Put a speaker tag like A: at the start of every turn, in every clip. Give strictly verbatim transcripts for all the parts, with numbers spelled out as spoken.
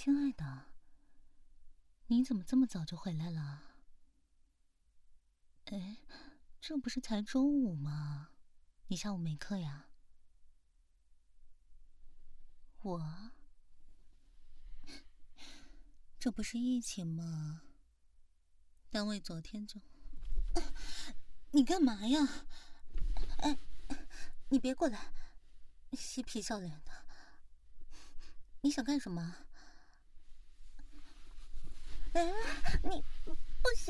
A: 亲爱的，你怎么这么早就回来了？哎，这不是才周五吗？你下午没课呀？我，这不是疫情吗？单位昨天就……你干嘛呀？哎，你别过来，嬉皮笑脸的，你想干什么？哎，你不行，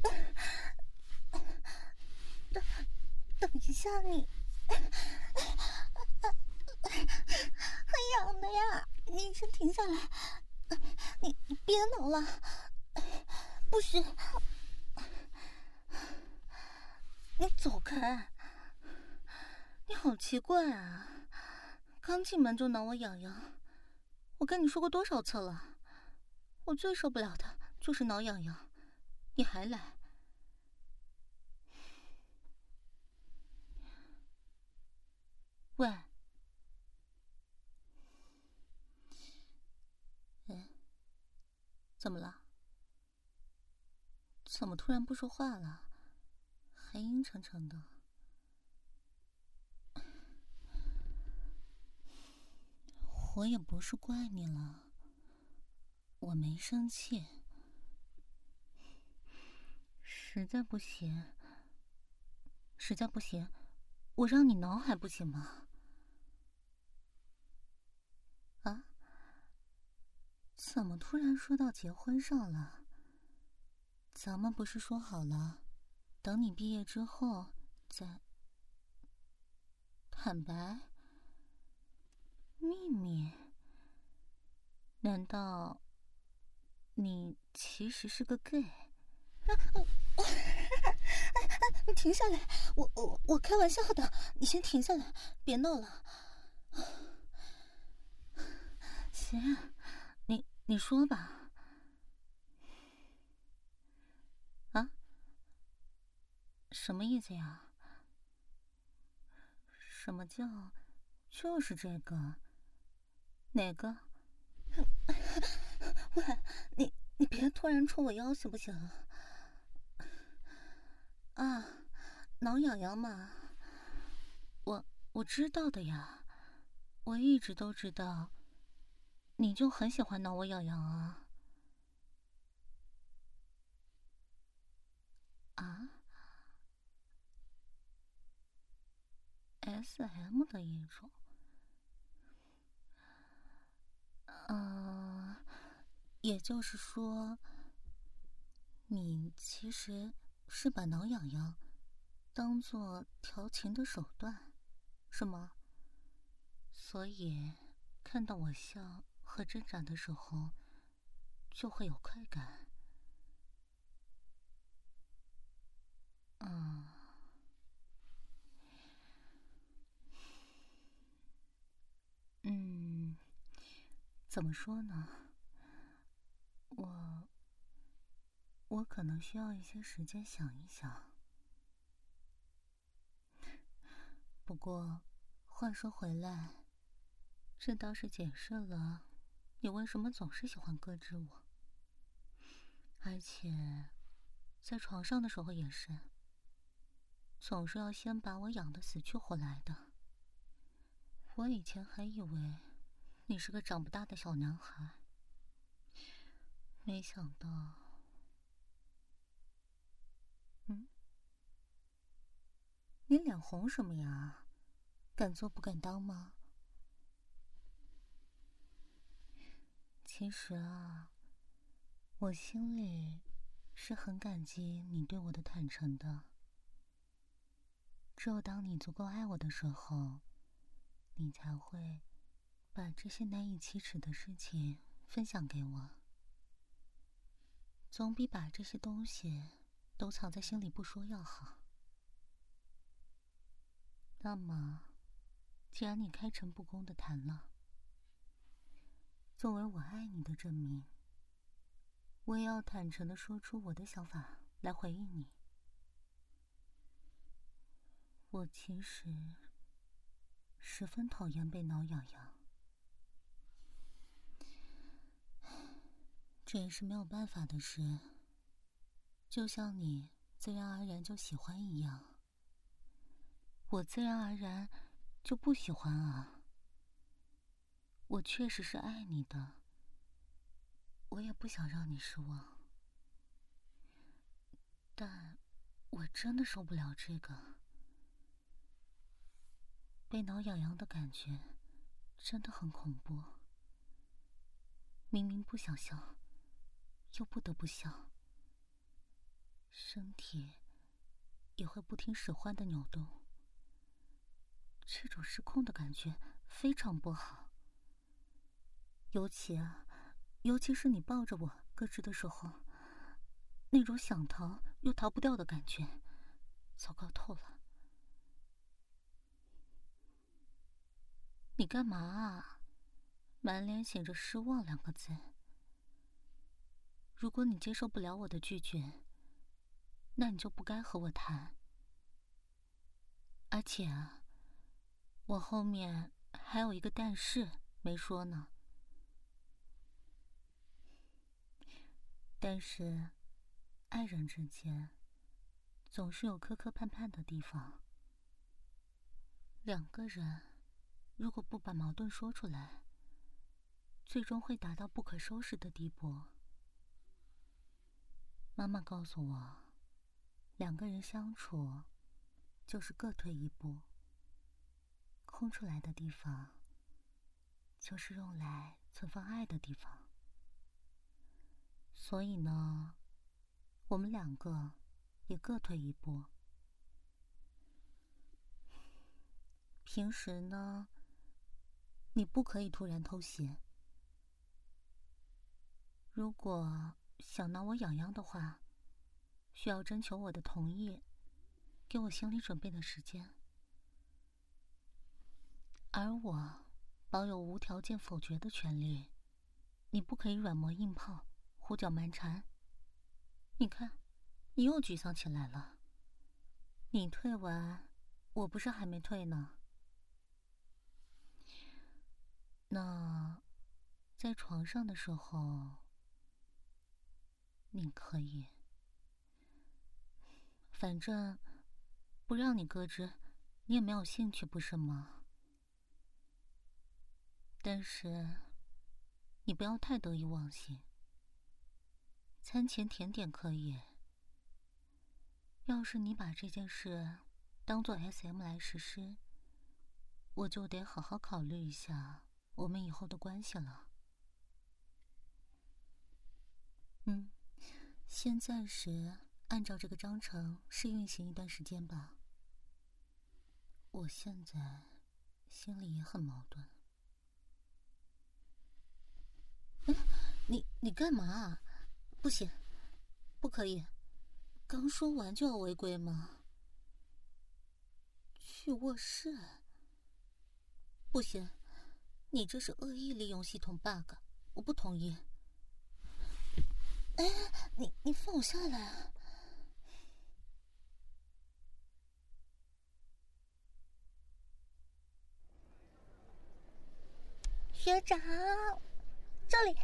A: 等等一下你，很痒的呀，你先停下来，你你别挠了，不许，你走开，你好奇怪啊，刚进门就挠我痒痒，我跟你说过多少次了，我最受不了的就是挠痒痒，你还来。喂，哎，怎么了？怎么突然不说话了？还阴沉沉的。我也不是怪你了，我没生气。实在不行，实在不行，我让你挠还不行吗？啊？怎么突然说到结婚上了？咱们不是说好了，等你毕业之后再坦白？秘密？难道你其实是个 gay？ 你停下来，我我我开玩笑的，你先停下来，别闹了。行，你你说吧。啊？什么意思呀？什么叫就是这个？哪个？喂，你你别突然戳我腰行不行？啊，挠痒痒嘛，我我知道的呀，我一直都知道，你就很喜欢挠我痒痒啊。啊 ？S M 的一种。嗯、呃，也就是说，你其实是把挠痒痒当做调情的手段，是吗？所以看到我笑和挣扎的时候，就会有快感。嗯，嗯，怎么说呢？我我可能需要一些时间想一想。不过，话说回来，这倒是解释了你为什么总是喜欢咯吱我，而且在床上的时候也是，总是要先把我养得死去活来的。我以前还以为你是个长不大的小男孩，没想到……嗯，你脸红什么呀？敢做不敢当吗？其实啊，我心里是很感激你对我的坦诚的。只有当你足够爱我的时候，你才会把这些难以启齿的事情分享给我，总比把这些东西都藏在心里不说要好。那么，既然你开诚布公的谈了，作为我爱你的证明，我也要坦诚的说出我的想法来回应你。我其实十分讨厌被挠痒痒。 这也是没有办法的事，就像你自然而然就喜欢一样，我自然而然就不喜欢啊。我确实是爱你的，我也不想让你失望，但我真的受不了这个被挠痒痒的感觉，真的很恐怖。明明不想笑，又不得不笑，身体也会不听使唤的扭动，这种失控的感觉非常不好。尤其啊，尤其是你抱着我咯吱的时候，那种想逃又逃不掉的感觉，糟糕透了。你干嘛啊？满脸写着失望两个字。如果你接受不了我的拒绝，那你就不该和我谈。而且啊，我后面还有一个但是没说呢。但是，爱人之间总是有磕磕绊绊的地方。两个人如果不把矛盾说出来，最终会达到不可收拾的地步。妈妈告诉我，两个人相处就是各退一步，空出来的地方就是用来存放爱的地方。所以呢，我们两个也各退一步。平时呢，你不可以突然偷袭。如果想挠我痒痒的话，需要征求我的同意，给我心理准备的时间。而我保有无条件否决的权利，你不可以软磨硬泡，胡搅蛮缠。你看，你又沮丧起来了。你退完，我不是还没退呢。那在床上的时候，你可以，反正不让你咯吱，你也没有兴趣，不是吗？但是你不要太得意忘形。餐前甜点可以，要是你把这件事当做 S M 来实施，我就得好好考虑一下我们以后的关系了。嗯，先暂时按照这个章程试运行一段时间吧。我现在心里也很矛盾。哎，你你干嘛啊？不行，不可以，刚说完就要违规吗？去卧室？不行，你这是恶意利用系统 bug， 我不同意。哎，你你放我下来啊！学长，这里。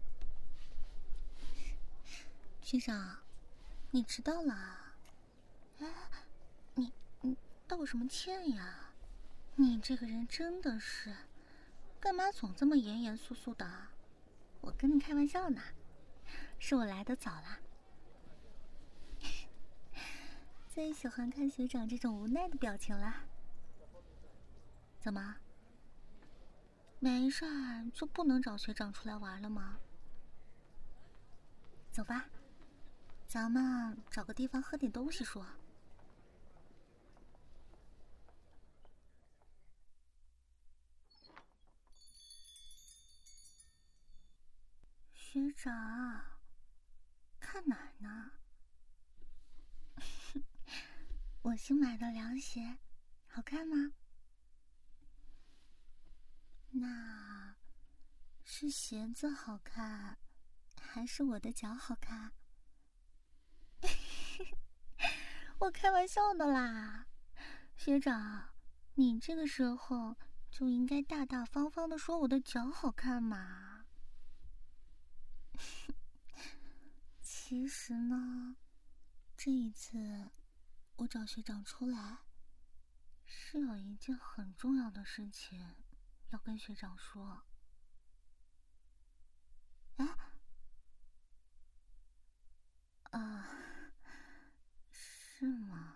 A: 学长，你迟到了。哎，你你道什么歉呀？你这个人真的是，干嘛总这么严严肃肃的？我跟你开玩笑呢，是我来的早了。最喜欢看学长这种无奈的表情了。怎么？没事儿就不能找学长出来玩了吗？走吧，咱们找个地方喝点东西说。学长，看哪儿呢？我新买的凉鞋，好看吗？那是鞋子好看，还是我的脚好看？我开玩笑的啦，学长，你这个时候就应该大大方方的说我的脚好看嘛。 其实呢，这一次我找学长出来，是有一件很重要的事情要跟学长说。哎，啊，是吗？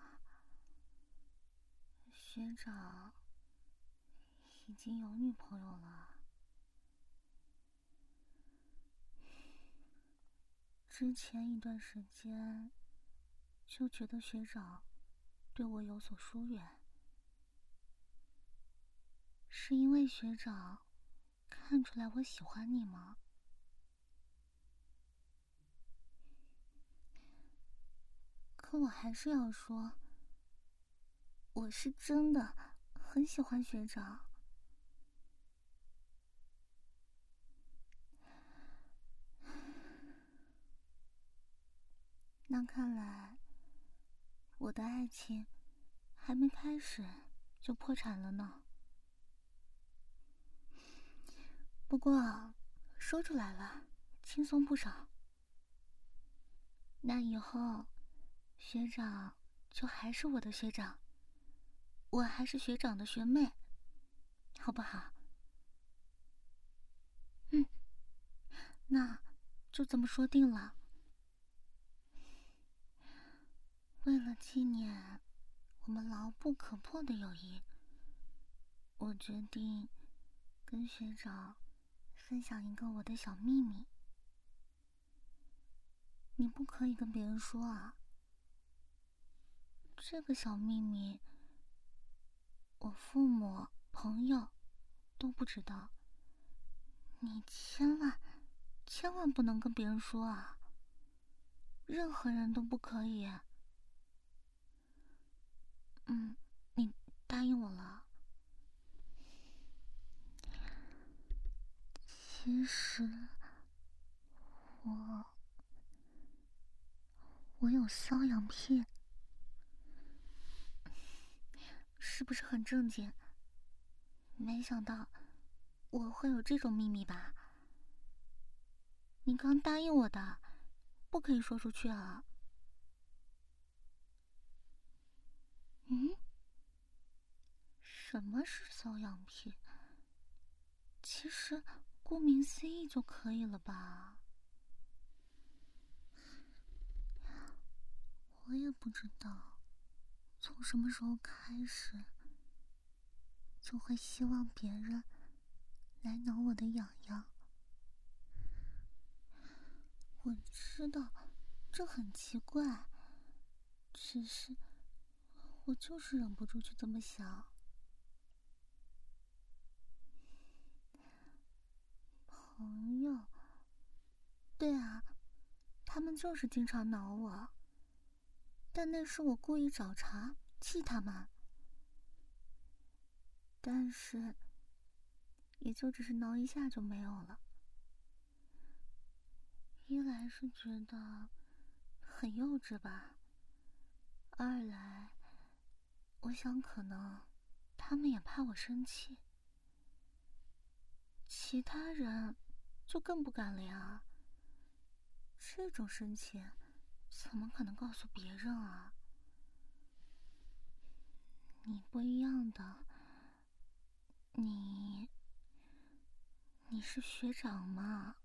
A: 学长已经有女朋友了。之前一段时间就觉得学长对我有所疏远，是因为学长看出来我喜欢你吗？可我还是要说，我是真的很喜欢学长。那看来我的爱情还没开始就破产了呢。不过说出来了，轻松不少。那以后学长就还是我的学长，我还是学长的学妹，好不好？嗯，那就这么说定了。为了纪念我们牢不可破的友谊，我决定跟学长分享一个我的小秘密。你不可以跟别人说啊。这个小秘密，我父母、朋友都不知道。你千万、千万不能跟别人说啊！任何人都不可以。嗯，你答应我了。其实，我我有瘙痒癖，是不是很正经？没想到我会有这种秘密吧？你刚答应我的，不可以说出去啊。嗯？什么是瘙痒癖？其实顾名思义就可以了吧？我也不知道从什么时候开始就会希望别人来挠我的痒痒。我知道这很奇怪，只是我就是忍不住去这么想。朋友，对啊，他们就是经常挠我，但那是我故意找茬气他们。但是也就只是挠一下就没有了。一来是觉得很幼稚吧，二来我想可能他们也怕我生气。其他人就更不敢了呀，这种生气怎么可能告诉别人啊？你不一样的，你你是学长嘛？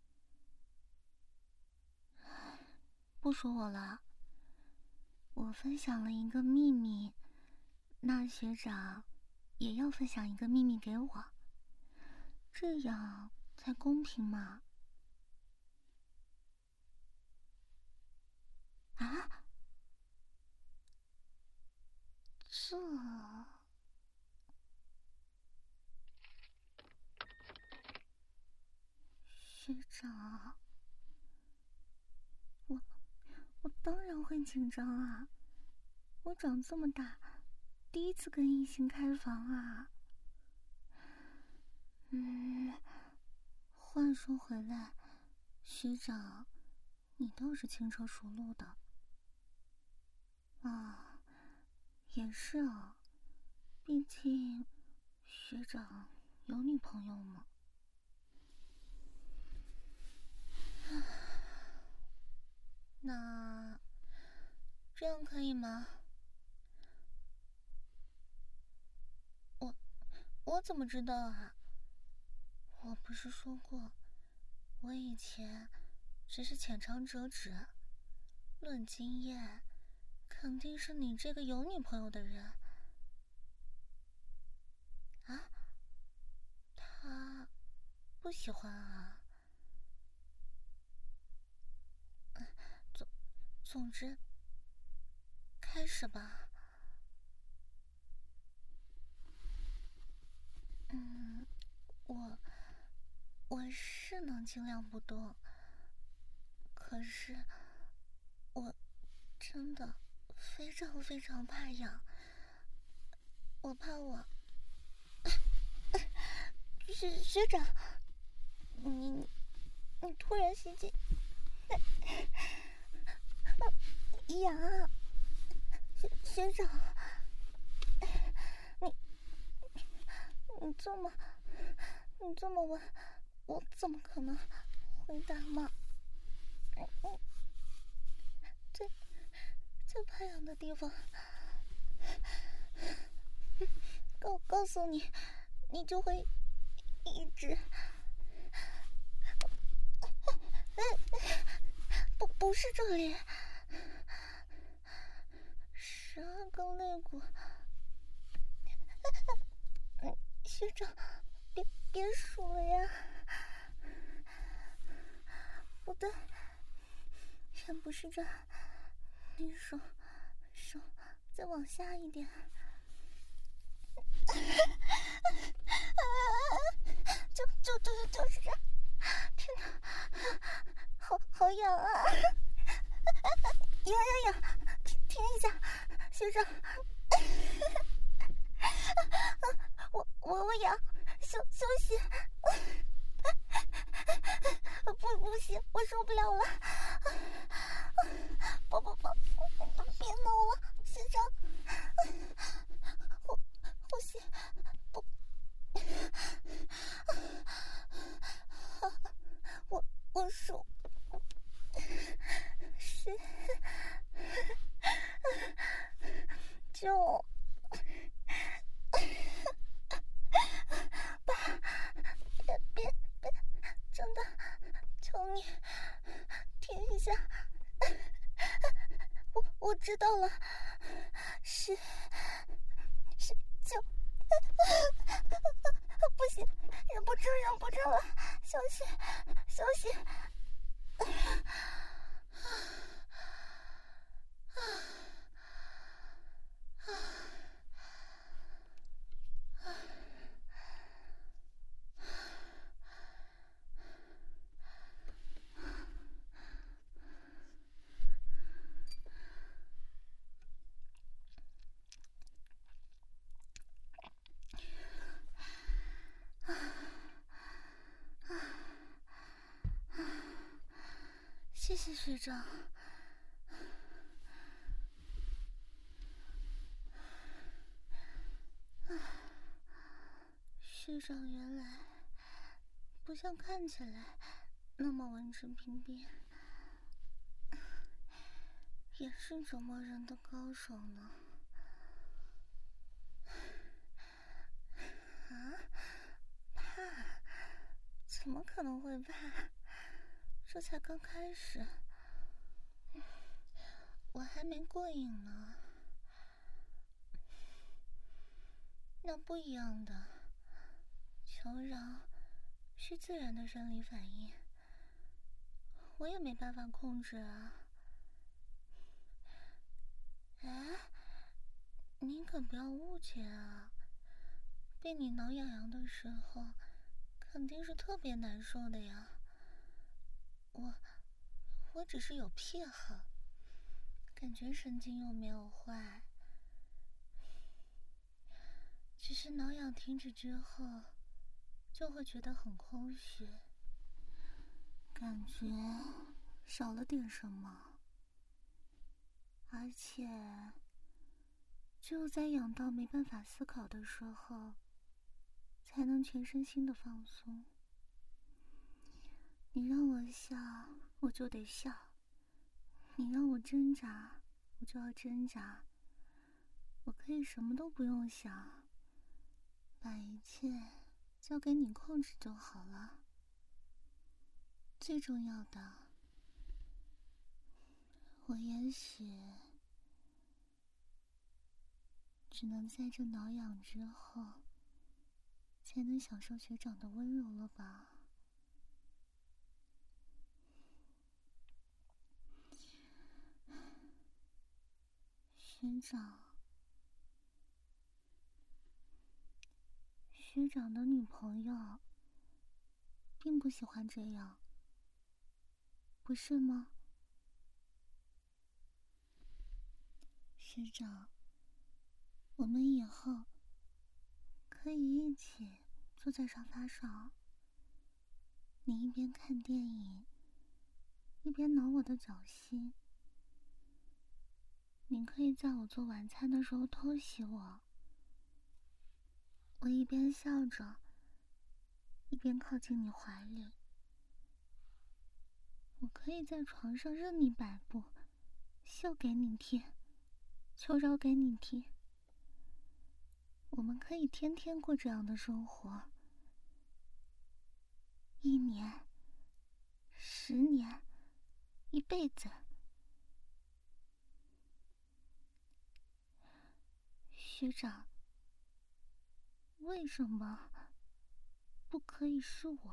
A: 不说我了，我分享了一个秘密，那学长也要分享一个秘密给我，这样才公平嘛。啊？这学长，我我当然会紧张啊！我长这么大，第一次跟异性开房啊。嗯，话说回来，学长，你倒是轻车熟路的啊。也是啊，毕竟学长有女朋友嘛。 吗？我我怎么知道啊？我不是说过，我以前只是浅尝辄止，论经验，肯定是你这个有女朋友的人。啊？他不喜欢啊？总总之，开始吧。嗯，我我是能尽量不动，可是我真的非常非常怕痒，我怕我学学长，你你突然袭击，痒啊！学学长，你你这么你这么问，我怎么可能回答嘛？嗯，最最怕痒的地方，告告诉你，你就会一直。不不是这里，十二根肋骨。学长，别别数了呀！不对，全不是这，你手手再往下一点。就就就就是这，天哪，好好痒啊！痒痒痒，停停一下，学长。我我我痒，休休息。不不行，我受不了了。不不不，别弄了，学长。呼呼吸不。我我数十九八，别别别，真的，求你停一下。我我知道了，十十九，不行，忍不住忍不住了，休息休息。谢谢学长。学长原来不像看起来那么文质彬彬，也是折磨人的高手呢。啊？怕？怎么可能会怕？这才刚开始，我还没过瘾呢。那不一样的，求饶是自然的生理反应，我也没办法控制啊。哎，您可不要误解啊，被你挠痒痒的时候，肯定是特别难受的呀。我，我只是有癖好，感觉神经又没有坏，只是挠痒停止之后，就会觉得很空虚，感觉少了点什么，而且只有在痒到没办法思考的时候，才能全身心的放松。你让我笑，我就得笑；你让我挣扎， 我就要挣扎。我可以什么都不用想，把一切交给你控制就好了。最重要的，我也许只能在这挠痒之后，才能享受学长的温柔了吧？学长，学长的女朋友并不喜欢这样，不是吗？学长，我们以后可以一起坐在沙发上，你一边看电影，一边挠我的脚心。你可以在我做晚餐的时候偷袭我，我一边笑着，一边靠近你怀里。我可以在床上任你摆布，秀给你听，求饶给你听。我们可以天天过这样的生活，一年、十年、一辈子。学长，为什么不可以是我？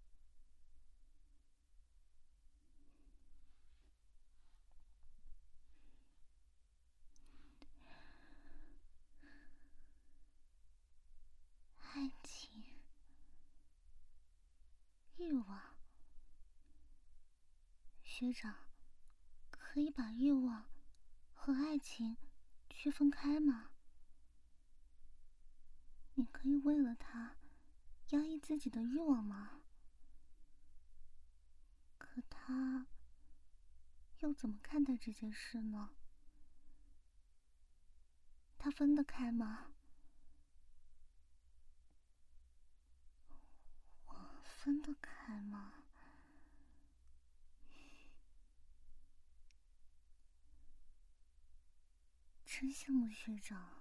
A: 爱情、欲望，学长，可以把欲望和爱情区分开吗？你可以为了他压抑自己的欲望吗？可他又怎么看待这件事呢？他分得开吗？我分得开吗？真羡慕学长。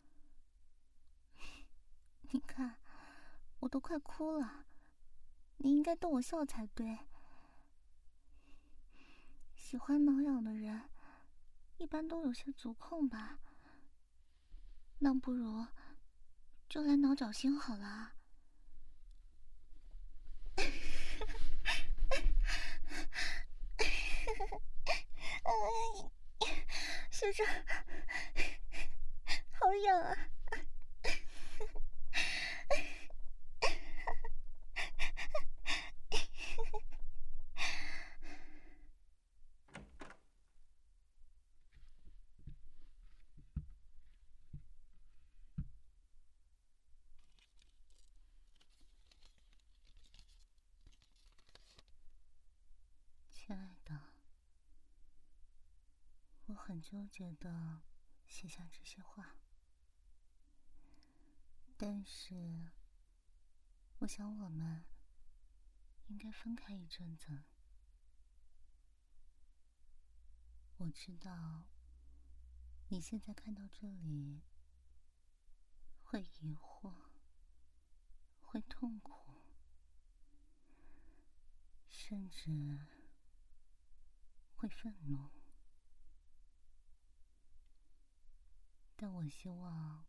A: 你看，我都快哭了，你应该逗我笑才对。喜欢挠痒的人，一般都有些足控吧？那不如就来挠脚心好了。学长，好痒啊！亲爱的，我很纠结的写下这些话，但是我想我们应该分开一阵子。我知道你现在看到这里会疑惑，会痛苦，甚至会愤怒，但我希望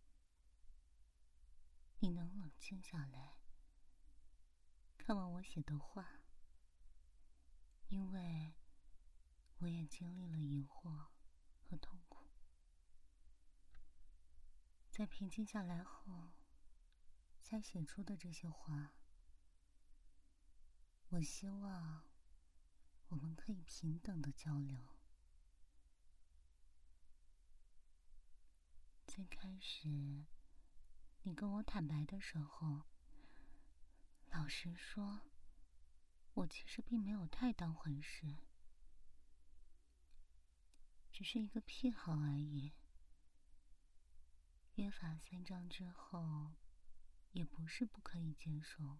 A: 你能冷静下来，看完我写的话，因为我也经历了疑惑和痛苦。在平静下来后才写出的这些话，我希望我们可以平等的交流。最开始你跟我坦白的时候，老实说，我其实并没有太当回事，只是一个癖好而已。约法三章之后，也不是不可以接受。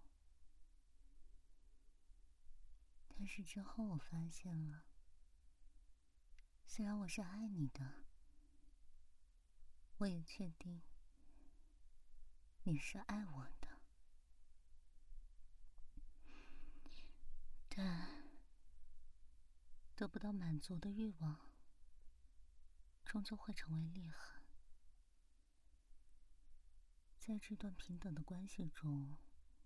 A: 但是之后我发现了， 虽然我是爱你的，我也确定你是爱我的，但得不到满足的欲望，终究会成为裂痕。在这段平等的关系中，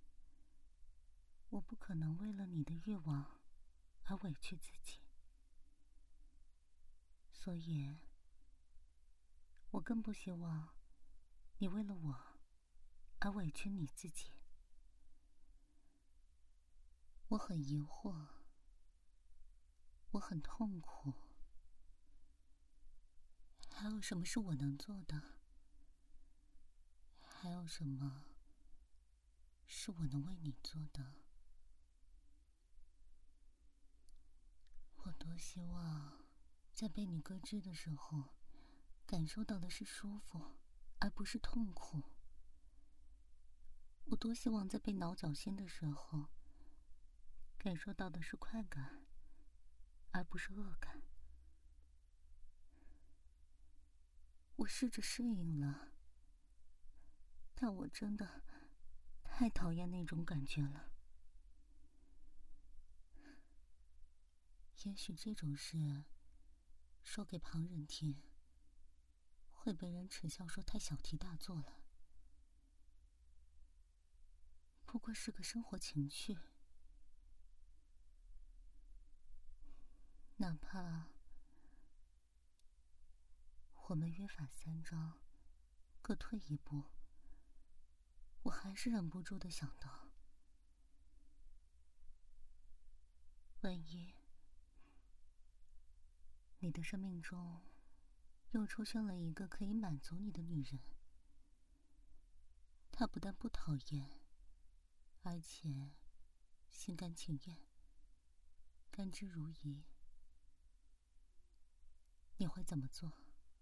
A: 我不可能为了你的欲望而委屈自己，所以，我更不希望你为了我而委屈你自己。我很疑惑，我很痛苦，还有什么是我能做的？还有什么是我能为你做的？我多希望在被你咯吱的时候，感受到的是舒服，而不是痛苦。我多希望在被挠脚心的时候，感受到的是快感，而不是恶感。我试着适应了，但我真的太讨厌那种感觉了。也许这种事说给旁人听，会被人耻笑说太小题大做了。不过是个生活情趣，哪怕我们约法三章，各退一步，我还是忍不住的想到，万一你的生命中又出现了一个可以满足你的女人，她不但不讨厌，而且心甘情愿，甘之如饴，你会怎么做？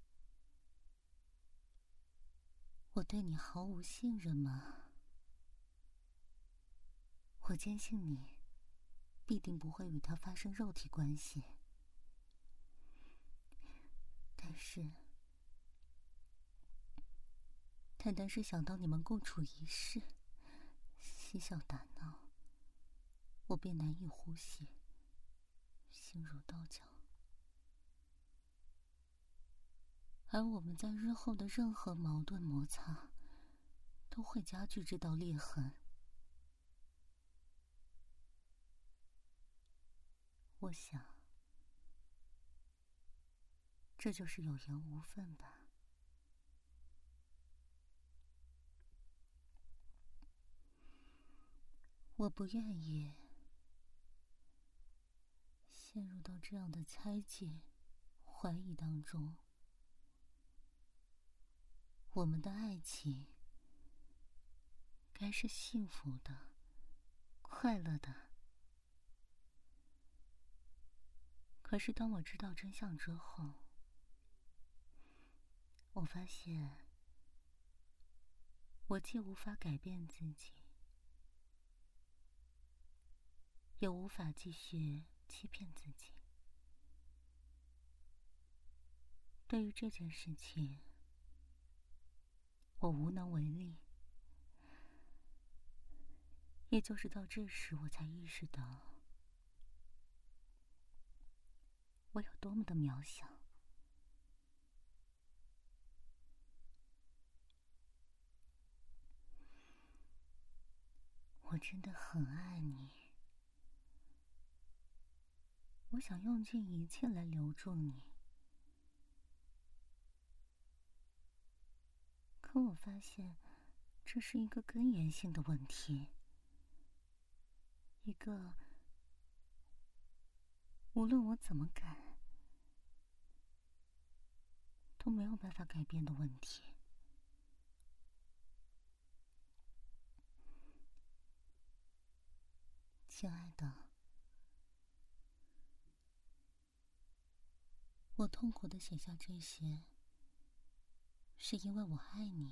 A: 我对你毫无信任吗？我坚信你必定不会与他发生肉体关系，但是单单是想到你们共处一室，嬉笑打闹，我便难以呼吸，心如刀绞。而我们在日后的任何矛盾摩擦，都会加剧这道裂痕。我想，这就是有缘无分吧。我不愿意陷入到这样的猜忌、怀疑当中。我们的爱情该是幸福的、快乐的。可是当我知道真相之后，我发现我既无法改变自己，也无法继续欺骗自己。对于这件事情，我无能为力。也就是到这时，我才意识到我有多么的渺小。我真的很爱你，我想用尽一切来留住你。可我发现，这是一个根源性的问题，一个无论我怎么改都没有办法改变的问题。亲爱的，我痛苦地写下这些，是因为我爱你。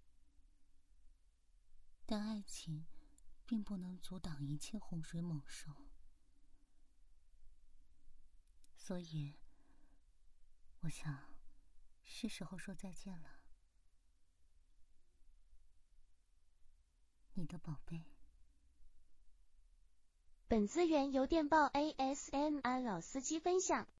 A: 但爱情并不能阻挡一切洪水猛兽，所以我想是时候说再见了，你的宝贝。
B: 本资源由电报 A S M R 老司机分享。